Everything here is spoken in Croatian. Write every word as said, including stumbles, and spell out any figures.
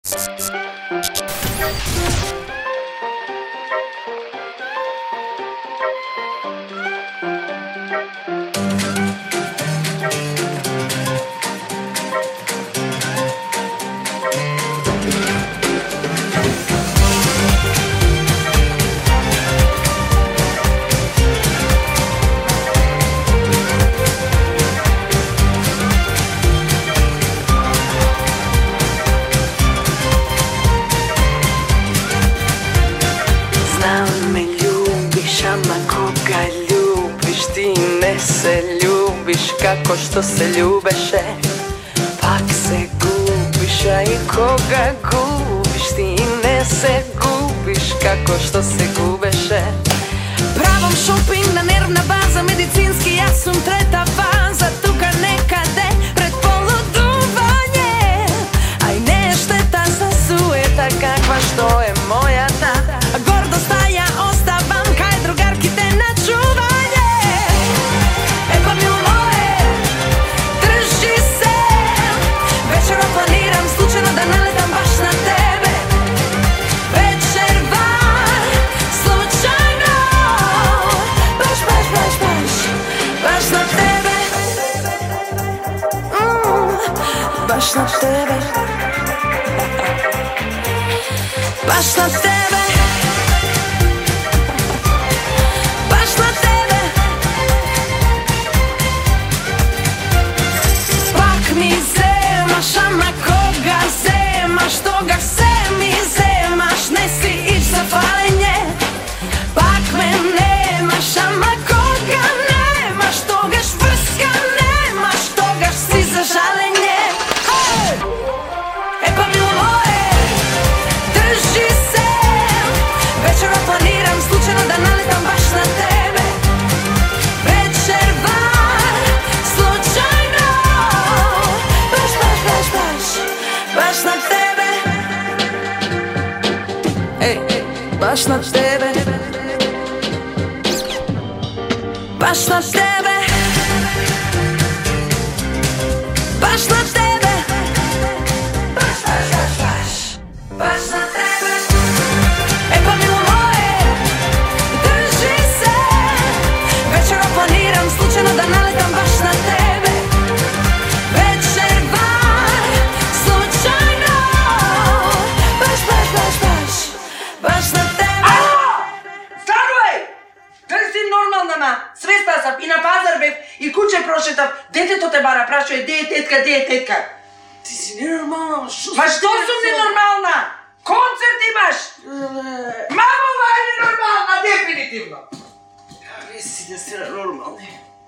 Kako što se ljubeše, pak se gubiš, a i koga gubiš, ti ne se gubiš, kako što se gubeše. Pravom šoping na nervna baza, medicinski ja sam treta faza, tuka nekade pred poluduvanje, a i ne šteta za sueta kakva što je moja ta, a gordo staja ostavam kaj drugarki te na čuvanje. E pa milo moje, drži se, večera planiram slučajno da naletam baš na tebe. Večer van, slučajno, baš, baš, baš, baš, baš na tebe. Mm, baš na tebe. Baš na tebe. Baš na tebe. Pak mi zemaš, ama koga zemaš, toga se mi zemaš, ne si ić za falenje. Pak me nemaš, ama koga nemaš, toga švrska nemaš, toga si za žalenje. Hey! E pa milo moje, drži se, večera planiram slučajno da naletam baš na tebe. Večer van, slučajno, baš, baš, baš, baš, baš na tebe. Ej, baš na tebe. Baš na tebe. Baš na tebe. Baš, baš, baš, baš, baš na tebe. E pa milo moje, drži se, večera planiram slučajno da naletam baš na tebe. Večer van, slučajno, baš, baš, baš, baš, baš na tebe. Alo! Stanuj! Dali si normalna ma? Svesta sam i na pazar bev i kuće prošetav. Dete to te bara prašuje, gdje je tetka, gdje je tetka? Ti si nenormalna, što Pa što su nenormalna? Koncert imaš! Mamova je nenormalna, definitivno! Ja, resi da ste normalni.